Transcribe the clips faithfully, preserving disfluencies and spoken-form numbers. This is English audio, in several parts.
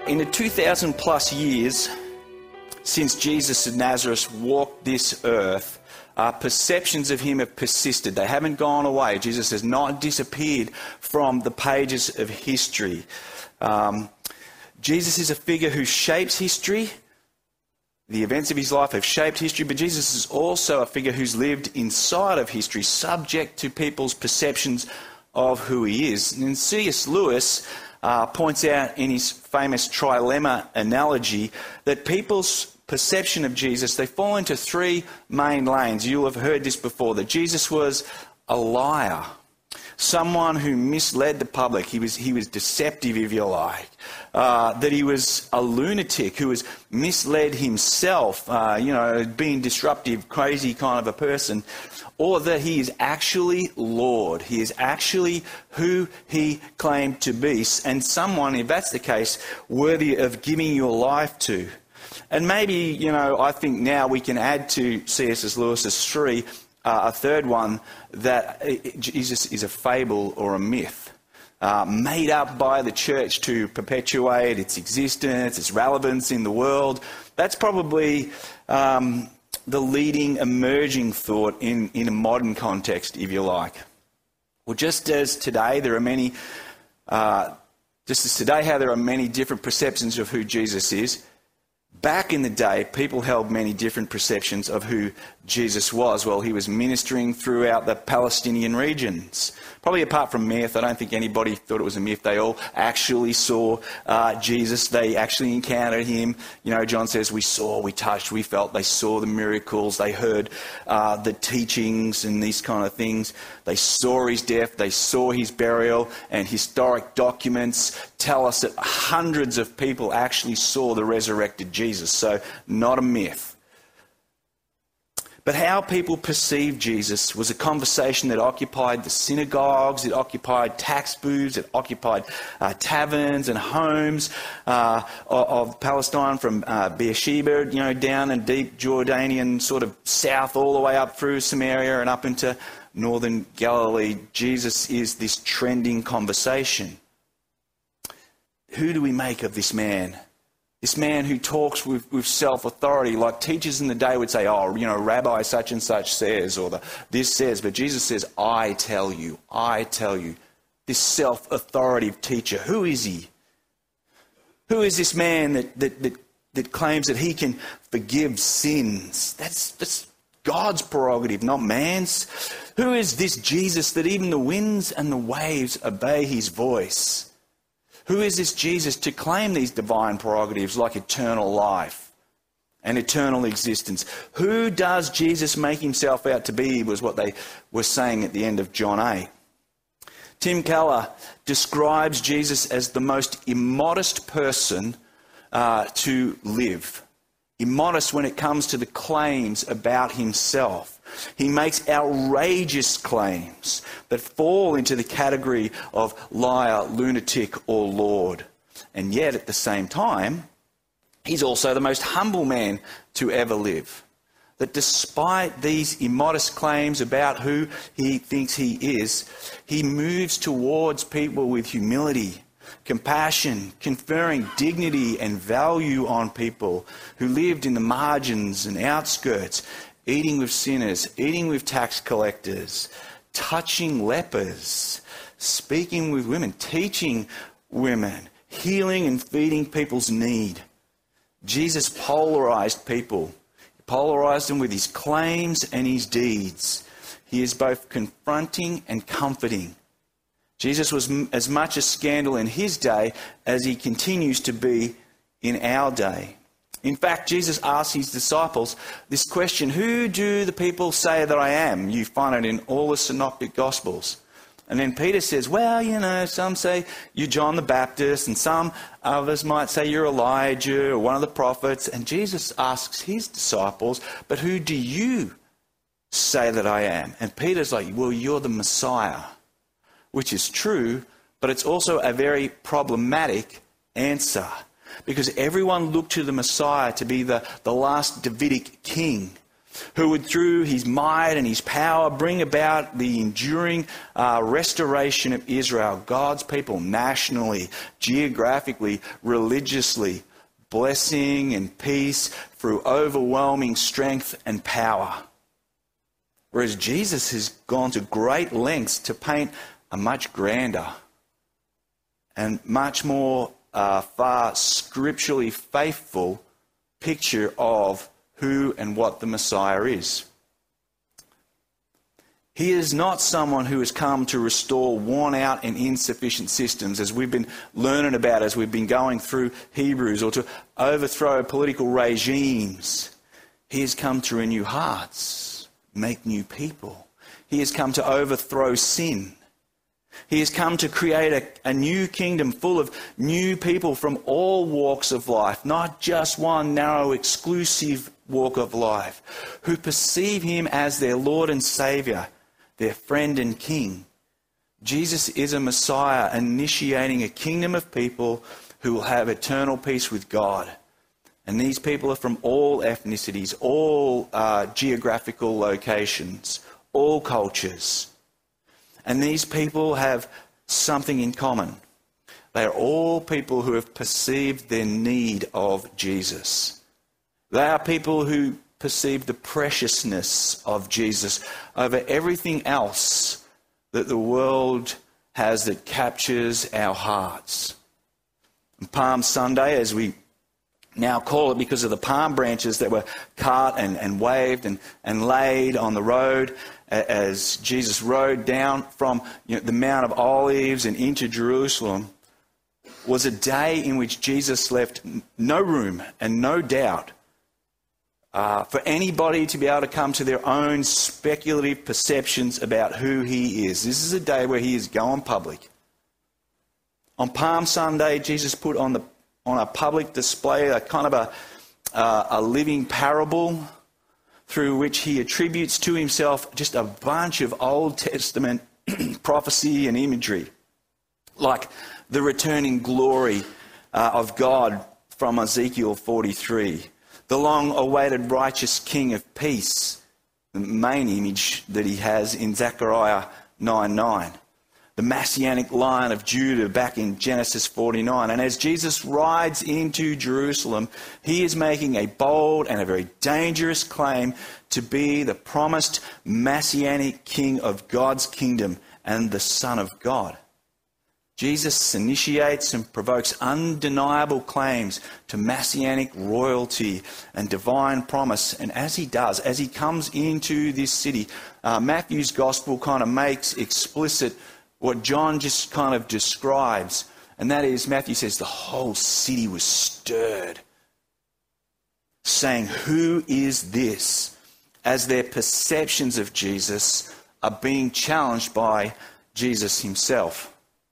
In the two thousand plus years since Jesus of Nazareth walked this earth, uh, perceptions of him have persisted. They haven't gone away. Jesus has not disappeared from the pages of history. Um, Jesus is a figure who shapes history. The events of his life have shaped history, but Jesus is also a figure who's lived inside of history, subject to people's perceptions of who he is. And C S Lewis uh, points out in his famous trilemma analogy that people's perception of Jesus, they fall into three main lanes. You'll have heard this before, that Jesus was a liar, someone who misled the public. He was he was deceptive, if you like. Uh, that he was a lunatic who was misled himself, uh, you know, being disruptive, crazy kind of a person. Or that he is actually Lord. He is actually who he claimed to be. And someone, if that's the case, worthy of giving your life to. And maybe, you know, I think now we can add to C S Lewis's three uh, a third one, that Jesus is a fable or a myth, uh, made up by the church to perpetuate its existence, its relevance in the world. That's probably um, the leading emerging thought in, in a modern context, if you like. Well, just as today there are many, uh, just as today how there are many different perceptions of who Jesus is, back in the day, people held many different perceptions of who Jesus was while he was ministering throughout the Palestinian regions. Probably apart from myth, I don't think anybody thought it was a myth. They all actually saw uh, Jesus. They actually encountered him. You know, John says, we saw, we touched, we felt. They saw the miracles. They heard uh, the teachings and these kind of things. They saw his death. They saw his burial. And historic documents tell us that hundreds of people actually saw the resurrected Jesus. So not a myth. But how people perceived Jesus was a conversation that occupied the synagogues, it occupied tax booths, it occupied uh, taverns and homes uh, of, of Palestine, from uh, Beersheba, you know, down in deep Jordanian sort of south all the way up through Samaria and up into northern Galilee. Jesus is this trending conversation. Who do we make of this man? This man who talks with, with self-authority, like teachers in the day would say, oh, you know, Rabbi such and such says, or the, this says. But Jesus says, I tell you, I tell you. This self-authoritative teacher, who is he? Who is this man that, that, that, that claims that he can forgive sins? That's, that's God's prerogative, not man's. Who is this Jesus that even the winds and the waves obey his voice? Who is this Jesus to claim these divine prerogatives like eternal life and eternal existence? Who does Jesus make himself out to be, was what they were saying at the end of John eight. Tim Keller describes Jesus as the most immodest person uh, to live. Immodest when it comes to the claims about himself. He makes outrageous claims that fall into the category of liar, lunatic, or Lord. And yet, at the same time, he's also the most humble man to ever live. That despite these immodest claims about who he thinks he is, he moves towards people with humility, compassion, conferring dignity and value on people who lived in the margins and outskirts, eating with sinners, eating with tax collectors, touching lepers, speaking with women, teaching women, healing and feeding people's need. Jesus polarized people. He polarized them with his claims and his deeds. He is both confronting and comforting. Jesus was as much a scandal in his day as he continues to be in our day. In fact, Jesus asked his disciples this question, who do the people say that I am? You find it in all the synoptic gospels. And then Peter says, well, you know, some say you're John the Baptist, and some others might say you're Elijah or one of the prophets. And Jesus asks his disciples, but who do you say that I am? And Peter's like, well, you're the Messiah, which is true, but it's also a very problematic answer. Because everyone looked to the Messiah to be the, the last Davidic king. who would, through his might and his power, bring about the enduring uh, restoration of Israel, God's people, nationally, geographically, religiously, blessing and peace through overwhelming strength and power. Whereas Jesus has gone to great lengths to paint a much grander and much more uh, far scripturally faithful picture of who and what the Messiah is. He is not someone who has come to restore worn out and insufficient systems, as we've been learning about as we've been going through Hebrews, or to overthrow political regimes. He has come to renew hearts, make new people. He has come to overthrow sin. He has come to create a, a new kingdom full of new people from all walks of life, not just one narrow, exclusive walk of life, who perceive him as their Lord and Saviour, their friend and King. Jesus is a Messiah initiating a kingdom of people who will have eternal peace with God. And these people are from all ethnicities, all uh, geographical locations, all cultures. And these people have something in common. They are all people who have perceived their need of Jesus. They are people who perceive the preciousness of Jesus over everything else that the world has that captures our hearts. And Palm Sunday, as we now call it because of the palm branches that were cut and, and waved and, and laid on the road as Jesus rode down from you know, the Mount of Olives and into Jerusalem, was a day in which Jesus left no room and no doubt uh, for anybody to be able to come to their own speculative perceptions about who he is. This is a day where he is going public. On Palm Sunday, Jesus put on the on a public display a kind of a, uh, a living parable through which he attributes to himself just a bunch of Old Testament prophecy and imagery, like the returning glory uh, of God from Ezekiel forty-three, the long-awaited righteous King of peace, the main image that he has in Zechariah nine nine, the Messianic Lion of Judah back in Genesis forty-nine. And as Jesus rides into Jerusalem, he is making a bold and a very dangerous claim to be the promised Messianic King of God's kingdom and the Son of God. Jesus initiates and provokes undeniable claims to Messianic royalty and divine promise. And as he does, as he comes into this city, uh, Matthew's gospel kind of makes explicit what John just kind of describes. And that is, Matthew says the whole city was stirred, saying, "Who is this?" as their perceptions of Jesus are being challenged by Jesus himself.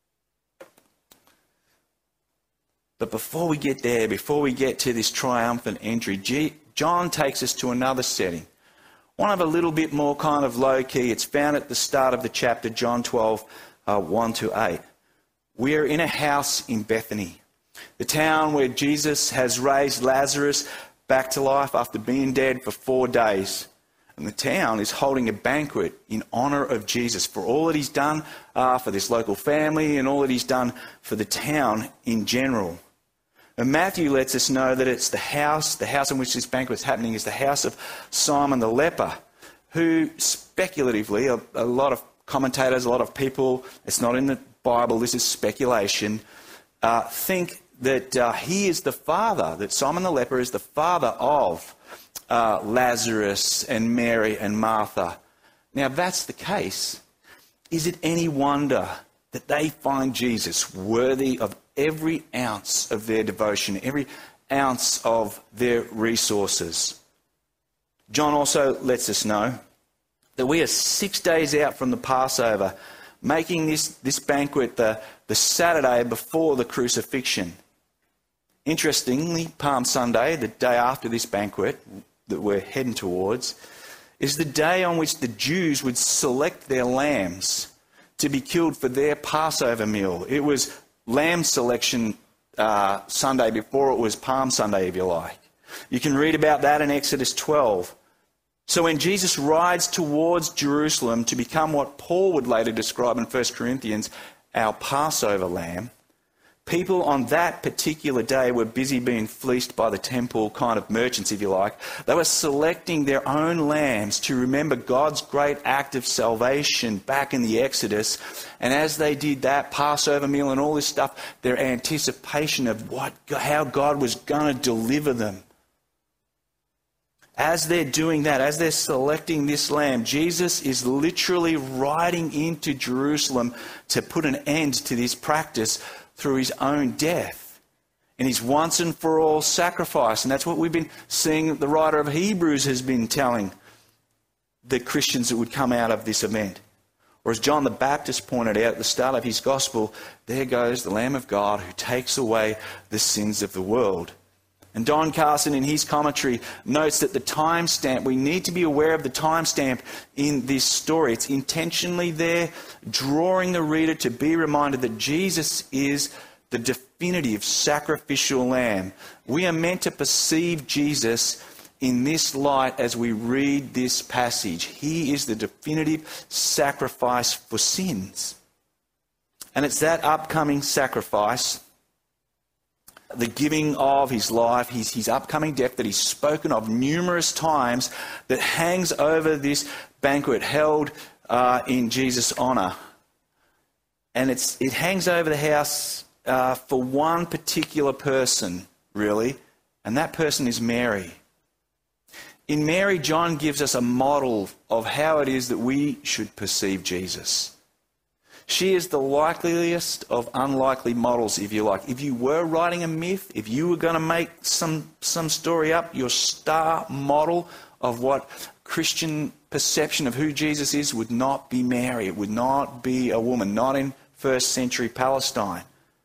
But before we get there, before we get to this triumphant entry, G- John takes us to another setting. One of a little bit more kind of low-key. It's found at the start of the chapter, John twelve, uh, one to eight. We are in a house in Bethany, the town where Jesus has raised Lazarus back to life after being dead for four days. And the town is holding a banquet in honour of Jesus for all that he's done uh, for this local family and all that he's done for the town in general. And Matthew lets us know that it's the house, the house in which this banquet is happening is the house of Simon the leper, who speculatively, a, a lot of commentators, a lot of people, it's not in the Bible, this is speculation, uh, think that uh, he is the father, that Simon the leper is the father of uh, Lazarus and Mary and Martha. Now, if that's the case, is it any wonder that they find Jesus worthy of every ounce of their devotion, every ounce of their resources? John also lets us know that we are six days out from the Passover, making this, this banquet the, the Saturday before the crucifixion. Interestingly, Palm Sunday, the day after this banquet that we're heading towards, is the day on which the Jews would select their lambs to be killed for their Passover meal. It was lamb selection uh, Sunday before it was Palm Sunday, if you like. You can read about that in Exodus twelve. So when Jesus rides towards Jerusalem to become what Paul would later describe in First Corinthians, our Passover lamb, people on that particular day were busy being fleeced by the temple kind of merchants, if you like. They were selecting their own lambs to remember God's great act of salvation back in the Exodus. And as they did that Passover meal and all this stuff, their anticipation of what, how God was going to deliver them. As they're doing that, as they're selecting this lamb, Jesus is literally riding into Jerusalem to put an end to this practice through his own death and his once and for all sacrifice. And that's what we've been seeing the writer of Hebrews has been telling the Christians that would come out of this event. Or as John the Baptist pointed out at the start of his gospel, there goes the Lamb of God who takes away the sins of the world. And Don Carson in his commentary notes that the timestamp, we need to be aware of the timestamp in this story. It's intentionally there, drawing the reader to be reminded that Jesus is the definitive sacrificial lamb. We are meant to perceive Jesus in this light as we read this passage. He is the definitive sacrifice for sins. And it's that upcoming sacrifice, the giving of his life, his, his upcoming death that he's spoken of numerous times, that hangs over this banquet held uh, in Jesus' honour. And it's it hangs over the house uh, for one particular person, really, and that person is Mary. In Mary, John gives us a model of how it is that we should perceive Jesus. She is the likeliest of unlikely models, if you like. If you were writing a myth, if you were going to make some, some story up, your star model of what Christian perception of who Jesus is would not be Mary. It would not be a woman, not in first century Palestine.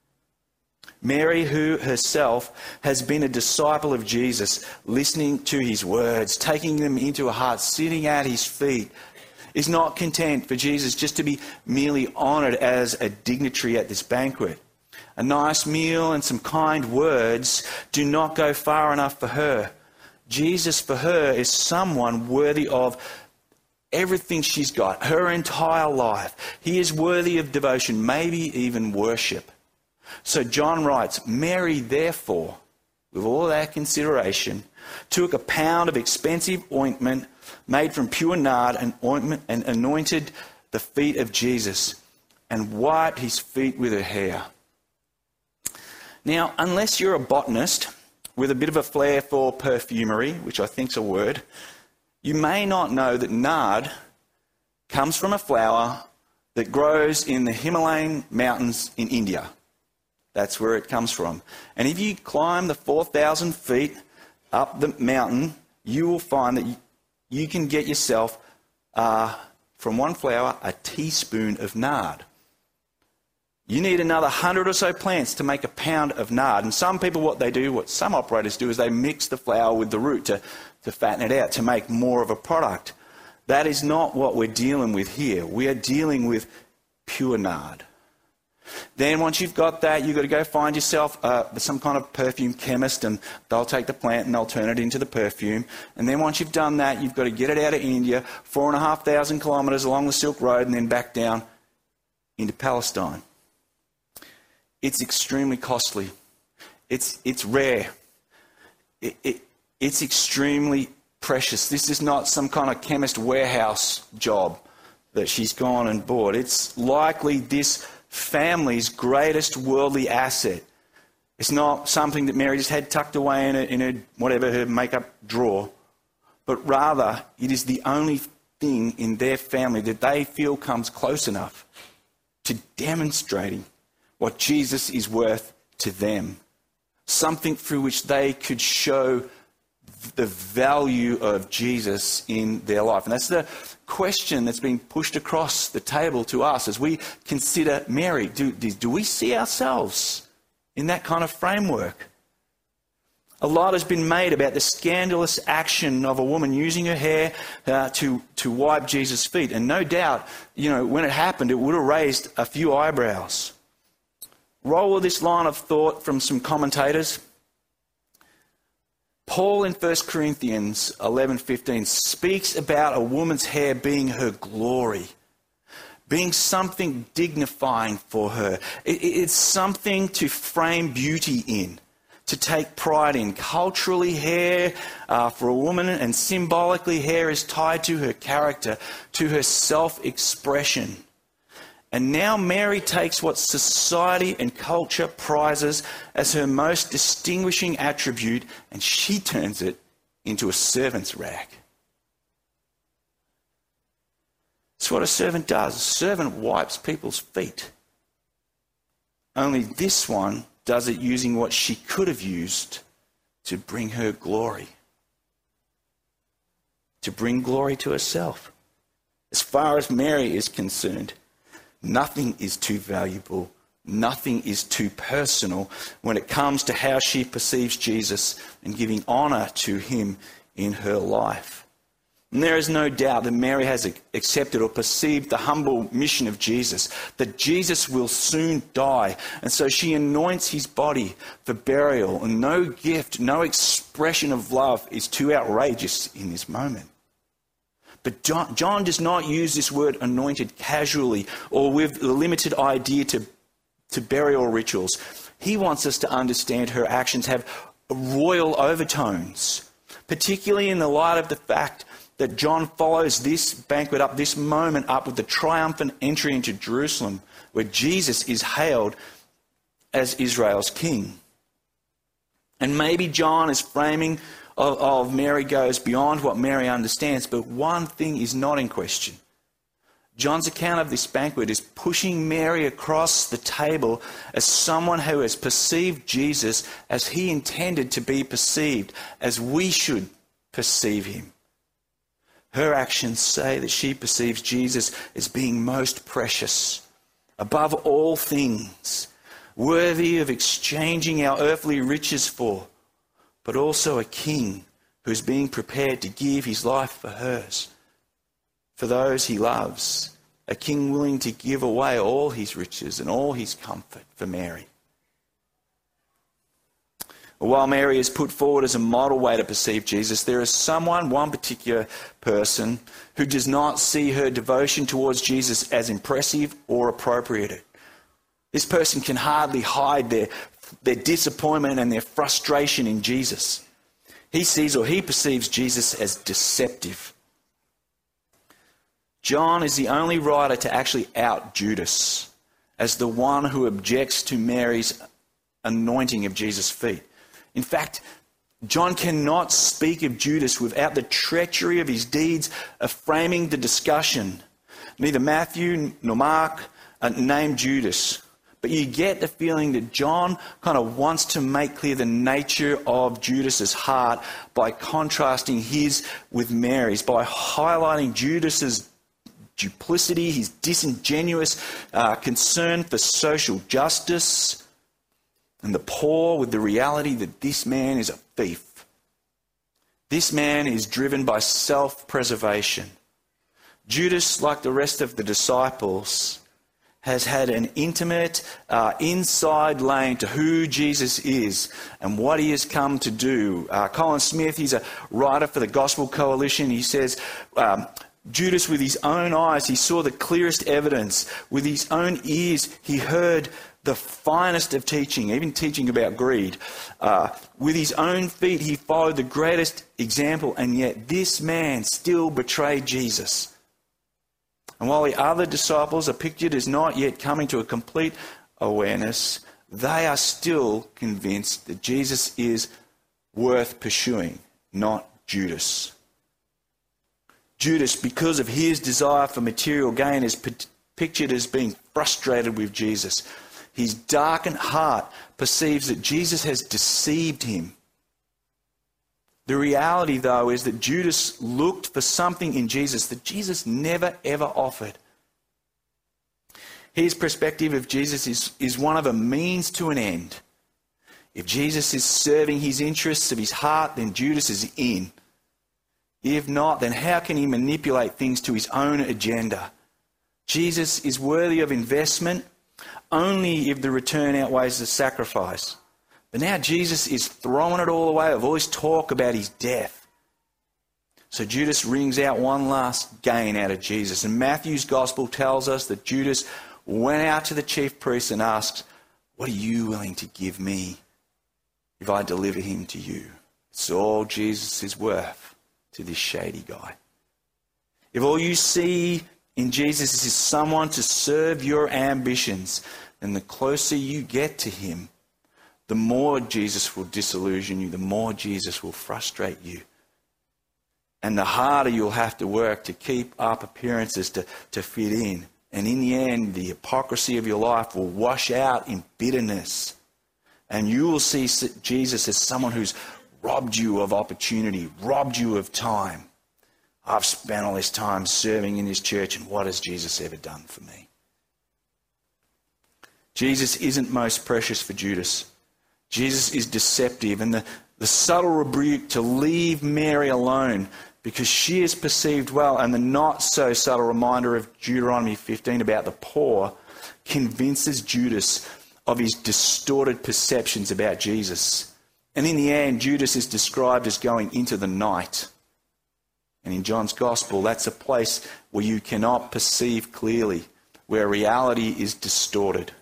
Mary, who herself has been a disciple of Jesus, listening to his words, taking them into her heart, sitting at his feet, is not content for Jesus just to be merely honoured as a dignitary at this banquet. A nice meal and some kind words do not go far enough for her. Jesus for her is someone worthy of everything she's got, her entire life. He is worthy of devotion, maybe even worship. So John writes, Mary therefore, with all that consideration, took a pound of expensive ointment made from pure nard and ointment and anointed the feet of Jesus and wiped his feet with her hair. Now, unless you're a botanist with a bit of a flair for perfumery, which I think's a word, you may not know that nard comes from a flower that grows in the Himalayan mountains in India. That's where it comes from. And if you climb the four thousand feet up the mountain, you will find that you, you can get yourself, uh, from one flower, a teaspoon of nard. You need another hundred or so plants to make a pound of nard. And some people, what they do, what some operators do, is they mix the flower with the root to, to fatten it out, to make more of a product. That is not what we're dealing with here. We are dealing with pure nard. Then once you've got that, you've got to go find yourself uh, some kind of perfume chemist, and they'll take the plant and they'll turn it into the perfume. And then once you've done that, you've got to get it out of India, four and a half thousand kilometres along the Silk Road, and then back down into Palestine. It's extremely costly. It's it's rare. It, it, it's extremely precious. This is not some kind of chemist warehouse job that she's gone and bought. It's likely this family's greatest worldly asset. It's not something that Mary just had tucked away in her, in her whatever, her makeup drawer, but rather it is the only thing in their family that they feel comes close enough to demonstrating what Jesus is worth to them. Something through which they could show the value of Jesus in their life. And that's the question that's been pushed across the table to us as we consider Mary. Do, do, do we see ourselves in that kind of framework? A lot has been made about the scandalous action of a woman using her hair uh, to, to wipe Jesus' feet. And no doubt, you know, when it happened, it would have raised a few eyebrows. Roll with this line of thought from some commentators. Paul in First Corinthians eleven fifteen speaks about a woman's hair being her glory, being something dignifying for her. It, it's something to frame beauty in, to take pride in. Culturally, hair uh, for a woman, and symbolically, hair is tied to her character, to her self-expression. And now Mary takes what society and culture prizes as her most distinguishing attribute, and she turns it into a servant's rag. It's what a servant does. A servant wipes people's feet. Only this one does it using what she could have used to bring her glory, to bring glory to herself. As far as Mary is concerned, nothing is too valuable, nothing is too personal when it comes to how she perceives Jesus and giving honour to him in her life. And there is no doubt that Mary has accepted or perceived the humble mission of Jesus, that Jesus will soon die, and so she anoints his body for burial, and no gift, no expression of love is too outrageous in this moment. But John, John does not use this word anointed casually or with a limited idea to, to burial rituals. He wants us to understand her actions have royal overtones, particularly in the light of the fact that John follows this banquet up, this moment up with the triumphant entry into Jerusalem, where Jesus is hailed as Israel's king. And maybe John is framing Of, of Mary goes beyond what Mary understands, but one thing is not in question. John's account of this banquet is pushing Mary across the table as someone who has perceived Jesus as he intended to be perceived, as we should perceive him. Her actions say that she perceives Jesus as being most precious, above all things, worthy of exchanging our earthly riches for, but also a king who's being prepared to give his life for hers, for those he loves, a king willing to give away all his riches and all his comfort for Mary. While Mary is put forward as a model way to perceive Jesus, there is someone, one particular person, who does not see her devotion towards Jesus as impressive or appropriate. This person can hardly hide their their disappointment and their frustration in Jesus. He sees or he perceives Jesus as deceptive. John is the only writer to actually out Judas as the one who objects to Mary's anointing of Jesus' feet. In fact, John cannot speak of Judas without the treachery of his deeds of framing the discussion. Neither Matthew nor Mark uh, name Judas. But you get the feeling that John kind of wants to make clear the nature of Judas's heart by contrasting his with Mary's, by highlighting Judas's duplicity, his disingenuous uh, concern for social justice and the poor, with the reality that this man is a thief. This man is driven by self-preservation. Judas, like the rest of the disciples, has had an intimate uh, inside lane to who Jesus is and what he has come to do. Uh, Colin Smith, he's a writer for the Gospel Coalition. He says, um, Judas with his own eyes, he saw the clearest evidence. With his own ears, he heard the finest of teaching, even teaching about greed. Uh, with his own feet, he followed the greatest example, and yet this man still betrayed Jesus. And while the other disciples are pictured as not yet coming to a complete awareness, they are still convinced that Jesus is worth pursuing, not Judas. Judas, because of his desire for material gain, is p- pictured as being frustrated with Jesus. His darkened heart perceives that Jesus has deceived him. The reality, though, is that Judas looked for something in Jesus that Jesus never, ever offered. His perspective of Jesus is, is one of a means to an end. If Jesus is serving his interests of his heart, then Judas is in. If not, then how can he manipulate things to his own agenda? Jesus is worthy of investment only if the return outweighs the sacrifice. But now Jesus is throwing it all away of all his talk about his death. So Judas wrings out one last gain out of Jesus. And Matthew's gospel tells us that Judas went out to the chief priests and asked, "What are you willing to give me if I deliver him to you?" It's all Jesus is worth to this shady guy. If all you see in Jesus is someone to serve your ambitions, then the closer you get to him, the more Jesus will disillusion you, the more Jesus will frustrate you. And the harder you'll have to work to keep up appearances to, to fit in. And in the end, the hypocrisy of your life will wash out in bitterness. And you will see Jesus as someone who's robbed you of opportunity, robbed you of time. I've spent all this time serving in this church, and what has Jesus ever done for me? Jesus isn't most precious for Judas. Jesus is deceptive, and the, the subtle rebuke to leave Mary alone because she is perceived well, and the not so subtle reminder of Deuteronomy fifteen about the poor convinces Judas of his distorted perceptions about Jesus. And in the end, Judas is described as going into the night. And in John's Gospel, that's a place where you cannot perceive clearly, where reality is distorted.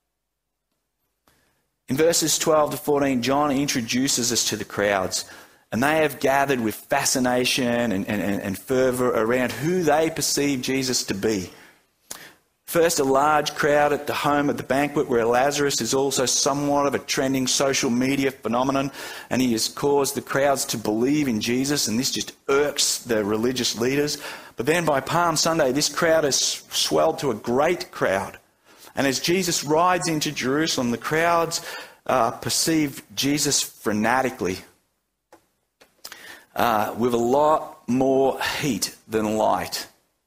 In verses twelve to fourteen, John introduces us to the crowds, and they have gathered with fascination and, and, and fervour around who they perceive Jesus to be. First, a large crowd at the home at the banquet where Lazarus is also somewhat of a trending social media phenomenon, and he has caused the crowds to believe in Jesus, and this just irks the religious leaders. But then by Palm Sunday, this crowd has swelled to a great crowd. And as Jesus rides into Jerusalem, the crowds uh, perceive Jesus fanatically, uh, with a lot more heat than light.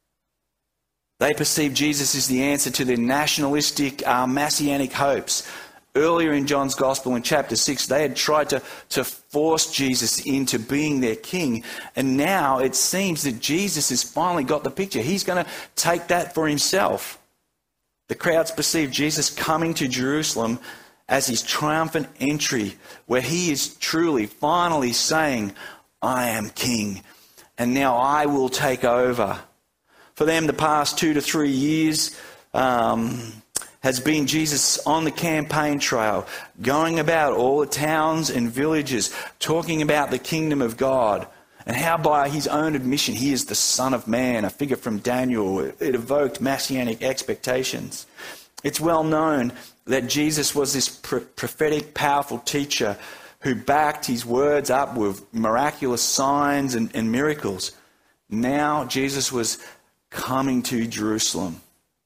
They perceive Jesus as the answer to their nationalistic, uh, messianic hopes. Earlier in John's Gospel in chapter six, they had tried to, to force Jesus into being their king. And now it seems that Jesus has finally got the picture. He's going to take that for himself. The crowds perceive Jesus coming to Jerusalem as his triumphant entry, where he is truly, finally saying, "I am king, and now I will take over." For them, the past two to three years um, has been Jesus on the campaign trail, going about all the towns and villages, talking about the kingdom of God, and how by his own admission he is the Son of Man, a figure from Daniel. It evoked messianic expectations. It's well known that Jesus was this prophetic, powerful teacher who backed his words up with miraculous signs and, and miracles. Now Jesus was coming to Jerusalem,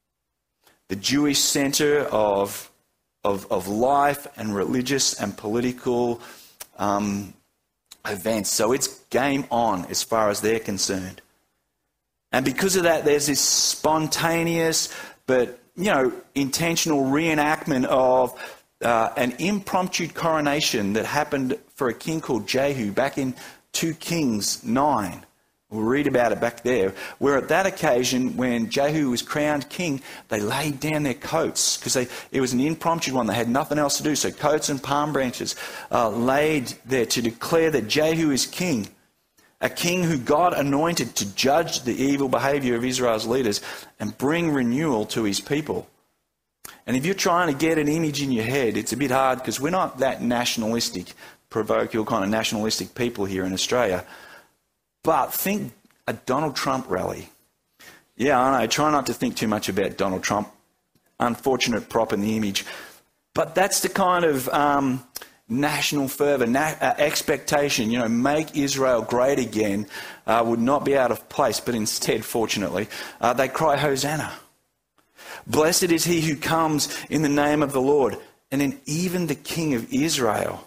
the Jewish centre of, of, of life and religious and political um, events. So it's game on as far as they're concerned. And because of that, there's this spontaneous but, you know, intentional reenactment of uh, an impromptu coronation that happened for a king called Jehu back in Second Kings nine. We'll read about it back there, where at that occasion, when Jehu was crowned king, they laid down their coats, because it was an impromptu one. They had nothing else to do. So coats and palm branches uh, laid there to declare that Jehu is king, a king who God anointed to judge the evil behaviour of Israel's leaders and bring renewal to his people. And if you're trying to get an image in your head, it's a bit hard, because we're not that nationalistic, parochial kind of nationalistic people here in Australia. But think a Donald Trump rally. Yeah, I know, try not to think too much about Donald Trump. Unfortunate prop in the image. But that's the kind of um, national fervour, na- uh, expectation, you know, make Israel great again, uh, would not be out of place. But instead, fortunately, uh, they cry, "Hosanna. Blessed is he who comes in the name of the Lord." And then even the King of Israel.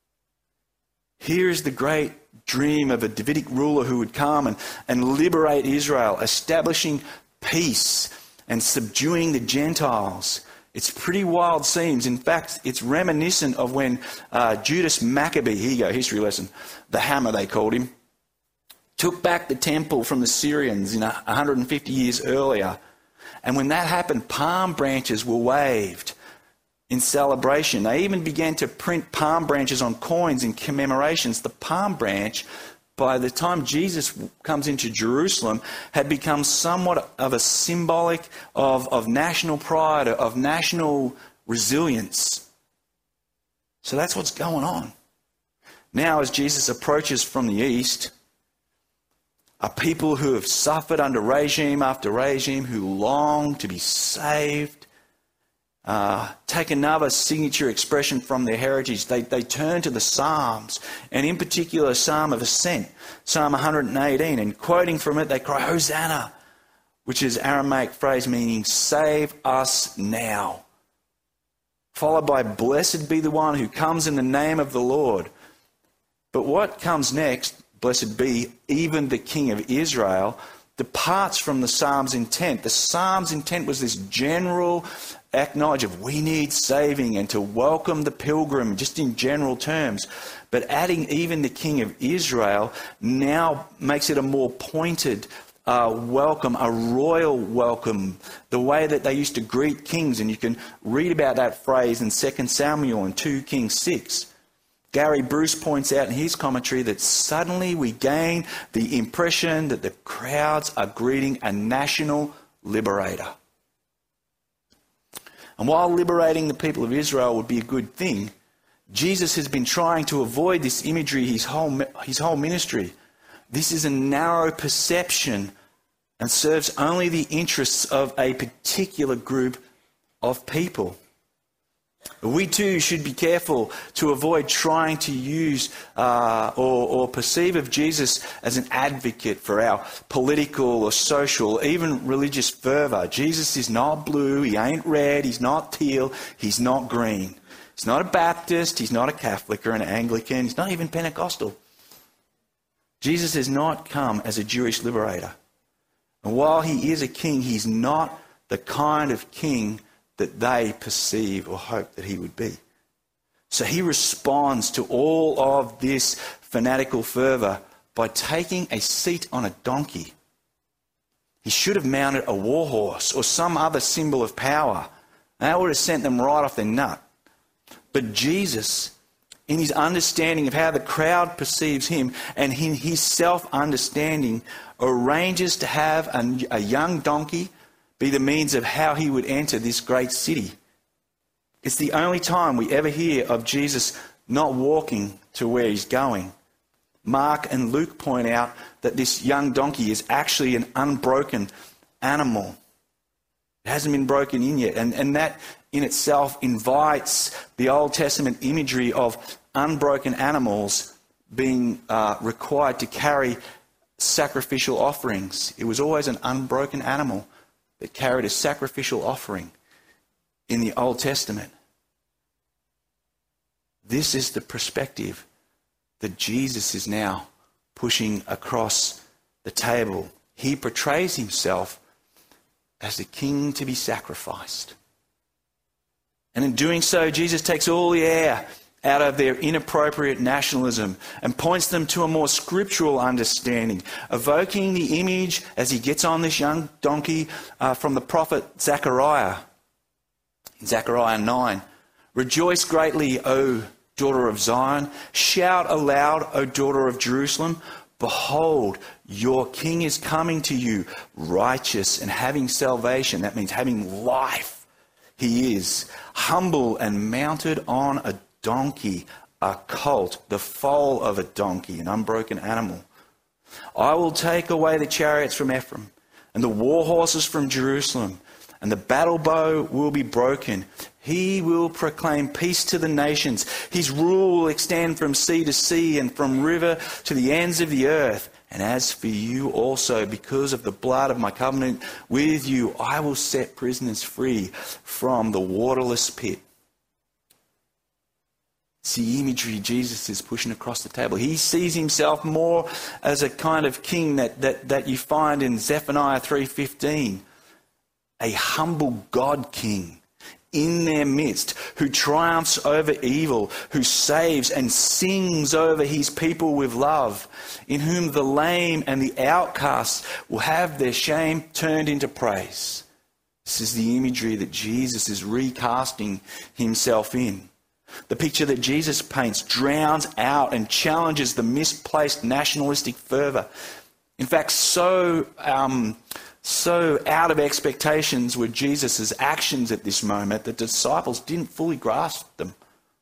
Here is the great dream of a Davidic ruler who would come and, and liberate Israel, establishing peace and subduing the Gentiles. It's pretty wild scenes. In fact, it's reminiscent of when uh, Judas Maccabee, here you go, history lesson, the hammer they called him, took back the temple from the Syrians in one hundred fifty years earlier. And when that happened, palm branches were waved in celebration. They even began to print palm branches on coins in commemorations. The palm branch, by the time Jesus comes into Jerusalem, had become somewhat of a symbolic of, of national pride, of national resilience. So that's what's going on. Now, as Jesus approaches from the east, a people who have suffered under regime after regime, who long to be saved, uh, take another signature expression from their heritage. They, they turn to the Psalms, and in particular, Psalm of Ascent, Psalm one hundred eighteen, and quoting from it, they cry, Hosanna, which is Aramaic phrase meaning, save us now. Followed by, blessed be the one who comes in the name of the Lord. But what comes next, blessed be even the King of Israel, departs from the Psalm's intent. The Psalm's intent was this general acknowledge of we need saving and to welcome the pilgrim, just in general terms. But adding even the King of Israel now makes it a more pointed uh, welcome, a royal welcome, the way that they used to greet kings. And you can read about that phrase in Second Samuel and Second Kings six. Gary Bruce points out in his commentary that suddenly we gain the impression that the crowds are greeting a national liberator. And while liberating the people of Israel would be a good thing, Jesus has been trying to avoid this imagery his whole, his whole ministry. This is a narrow perception and serves only the interests of a particular group of people. We too should be careful to avoid trying to use uh, or, or perceive of Jesus as an advocate for our political or social, even religious fervour. Jesus is not blue, he ain't red, he's not teal, he's not green. He's not a Baptist, he's not a Catholic or an Anglican, he's not even Pentecostal. Jesus has not come as a Jewish liberator. And while he is a king, he's not the kind of king that they perceive or hope that he would be. So he responds to all of this fanatical fervour by taking a seat on a donkey. He should have mounted a war horse or some other symbol of power. That would have sent them right off their nut. But Jesus, in his understanding of how the crowd perceives him and in his self-understanding, arranges to have a, a young donkey be the means of how he would enter this great city. It's the only time we ever hear of Jesus not walking to where he's going. Mark and Luke point out that this young donkey is actually an unbroken animal. It hasn't been broken in yet. And, and that in itself invites the Old Testament imagery of unbroken animals being uh, required to carry sacrificial offerings. It was always an unbroken animal that carried a sacrificial offering in the Old Testament. This is the perspective that Jesus is now pushing across the table. He portrays himself as the king to be sacrificed. And in doing so, Jesus takes all the air out of their inappropriate nationalism and points them to a more scriptural understanding, evoking the image as he gets on this young donkey uh, from the prophet Zechariah. In Zechariah nine, rejoice greatly, O daughter of Zion. Shout aloud, O daughter of Jerusalem. Behold, your king is coming to you, righteous and having salvation. That means having life. He is humble and mounted on a donkey, a colt, the foal of a donkey, an unbroken animal. I will take away the chariots from Ephraim and the war horses from Jerusalem, and the battle bow will be broken. He will proclaim peace to the nations. His rule will extend from sea to sea and from river to the ends of the earth. And as for you also, because of the blood of my covenant with you, I will set prisoners free from the waterless pit. It's the imagery Jesus is pushing across the table. He sees himself more as a kind of king that, that, that you find in Zephaniah three fifteen. A humble God king in their midst, who triumphs over evil, who saves and sings over his people with love, in whom the lame and the outcasts will have their shame turned into praise. This is the imagery that Jesus is recasting himself in. The picture that Jesus paints drowns out and challenges the misplaced nationalistic fervour. In fact, so um, so out of expectations were Jesus' actions at this moment that the disciples didn't fully grasp them.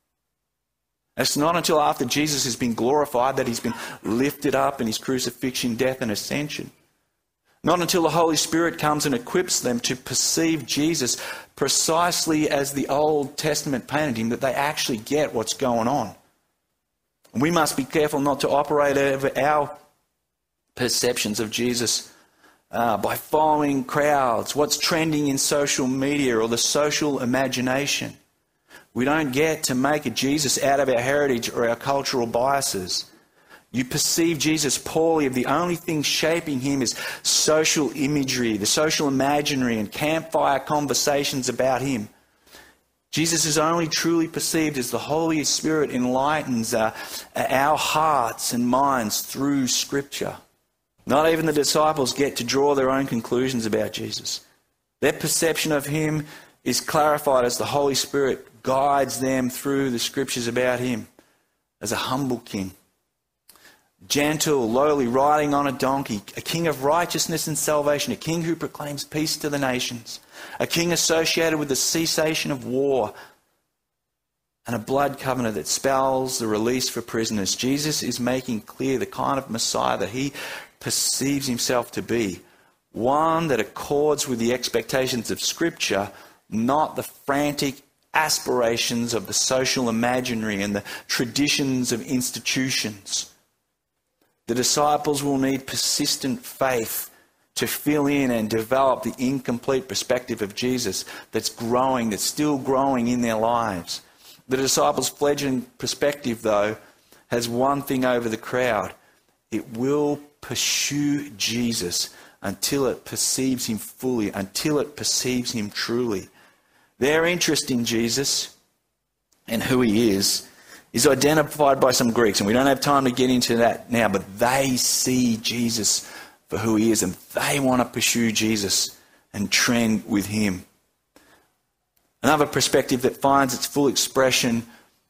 It's not until after Jesus has been glorified that he's been lifted up in his crucifixion, death and ascension. Not until the Holy Spirit comes and equips them to perceive Jesus precisely as the Old Testament painted him that they actually get what's going on. And we must be careful not to operate over our perceptions of Jesus uh, by following crowds, what's trending in social media or the social imagination. We don't get to make a Jesus out of our heritage or our cultural biases. You perceive Jesus poorly if the only thing shaping him is social imagery, the social imaginary and campfire conversations about him. Jesus is only truly perceived as the Holy Spirit enlightens uh, our hearts and minds through Scripture. Not even the disciples get to draw their own conclusions about Jesus. Their perception of him is clarified as the Holy Spirit guides them through the Scriptures about him as a humble king. Gentle, lowly, riding on a donkey, a king of righteousness and salvation, a king who proclaims peace to the nations, a king associated with the cessation of war and a blood covenant that spells the release for prisoners. Jesus is making clear the kind of Messiah that he perceives himself to be, one that accords with the expectations of Scripture, not the frantic aspirations of the social imaginary and the traditions of institutions. The disciples will need persistent faith to fill in and develop the incomplete perspective of Jesus that's growing, that's still growing in their lives. The disciples' fledgling perspective, though, has one thing over the crowd. It will pursue Jesus until it perceives him fully, until it perceives him truly. Their interest in Jesus and who he is is identified by some Greeks, and we don't have time to get into that now, but they see Jesus for who he is, and they want to pursue Jesus and trend with him. Another perspective that finds its full expression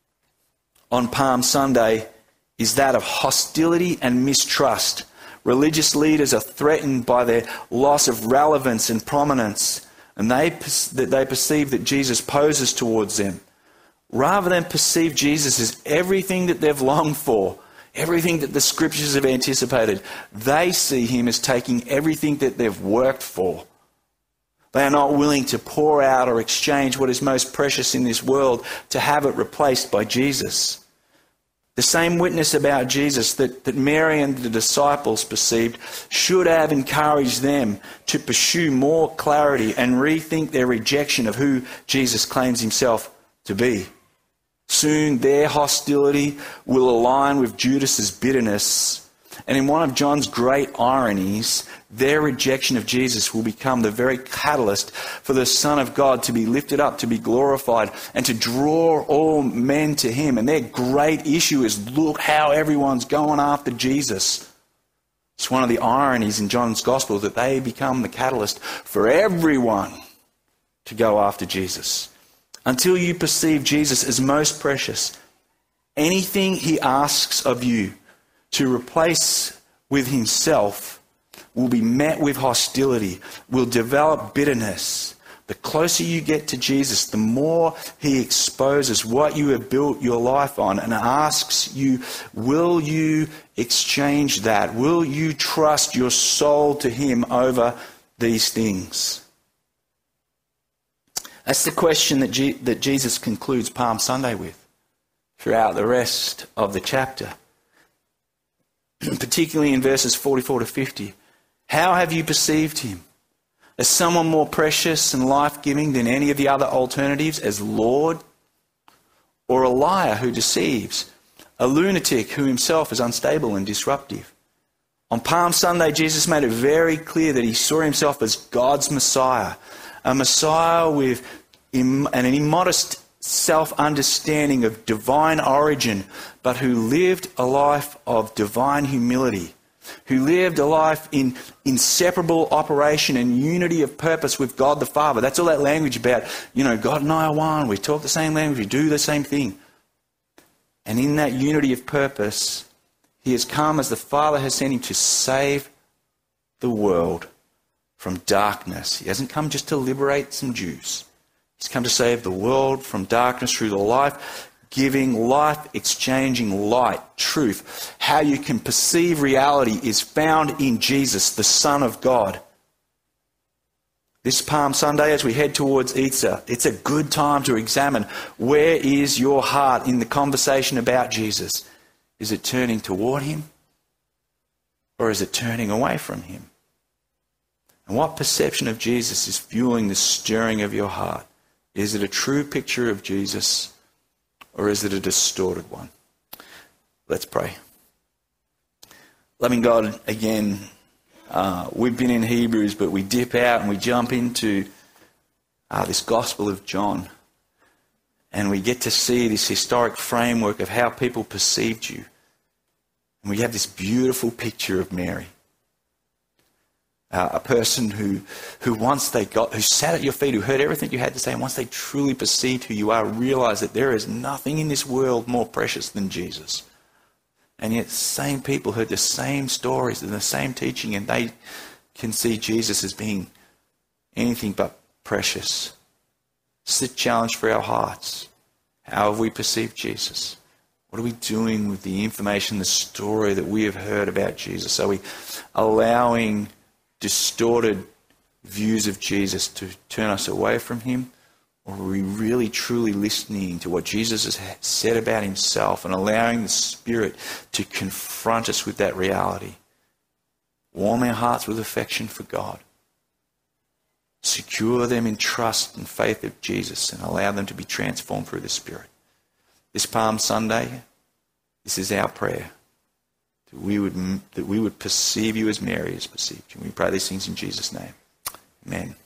on Palm Sunday is that of hostility and mistrust. Religious leaders are threatened by their loss of relevance and prominence, and they, that they perceive that Jesus poses towards them. Rather than perceive Jesus as everything that they've longed for, everything that the Scriptures have anticipated, they see him as taking everything that they've worked for. They are not willing to pour out or exchange what is most precious in this world to have it replaced by Jesus. The same witness about Jesus that, that Mary and the disciples perceived should have encouraged them to pursue more clarity and rethink their rejection of who Jesus claims himself to be. Soon their hostility will align with Judas's bitterness, and in one of John's great ironies, their rejection of Jesus will become the very catalyst for the Son of God to be lifted up, to be glorified, and to draw all men to him. And their great issue is, look how everyone's going after Jesus. It's one of the ironies in John's Gospel that they become the catalyst for everyone to go after Jesus. Until you perceive Jesus as most precious, anything he asks of you to replace with himself will be met with hostility, will develop bitterness. The closer you get to Jesus, the more he exposes what you have built your life on and asks you, will you exchange that? Will you trust your soul to him over these things? That's the question that, G- that Jesus concludes Palm Sunday with throughout the rest of the chapter. Particularly in verses forty-four to fifty. How have you perceived him? As someone more precious and life-giving than any of the other alternatives, as Lord? Or a liar who deceives? A lunatic who himself is unstable and disruptive? On Palm Sunday, Jesus made it very clear that he saw himself as God's Messiah. A Messiah with an immodest self-understanding of divine origin, but who lived a life of divine humility. who lived a life in inseparable operation and unity of purpose with God the Father. That's all that language about, you know, God and I are one. We talk the same language. We do the same thing. And in that unity of purpose, he has come as the Father has sent him to save the world from darkness. He hasn't come just to liberate some Jews. He's come to save the world from darkness through the life-giving, life-exchanging light, truth. How you can perceive reality is found in Jesus, the Son of God. This Palm Sunday, as we head towards Easter, it's a good time to examine, where is your heart in the conversation about Jesus? Is it turning toward him? Or is it turning away from him? And what perception of Jesus is fueling the stirring of your heart? Is it a true picture of Jesus, or is it a distorted one? Let's pray. Loving God, again, uh, we've been in Hebrews, but we dip out and we jump into uh, this Gospel of John. And we get to see this historic framework of how people perceived you. And we have this beautiful picture of Mary. Uh, a person who, who once they got, who sat at your feet, who heard everything you had to say, and once they truly perceived who you are, realised that there is nothing in this world more precious than Jesus. And yet the same people heard the same stories and the same teaching, and they can see Jesus as being anything but precious. It's the challenge for our hearts. How have we perceived Jesus? What are we doing with the information, the story that we have heard about Jesus? Are we allowing distorted views of Jesus to turn us away from him? Or are we really truly listening to what Jesus has said about himself and allowing the Spirit to confront us with that reality? Warm our hearts with affection for God. Secure them in trust and faith of Jesus and allow them to be transformed through the Spirit. This Palm Sunday, this is our prayer. That we would, that we would perceive you as Mary has perceived you. We pray these things in Jesus' name. Amen.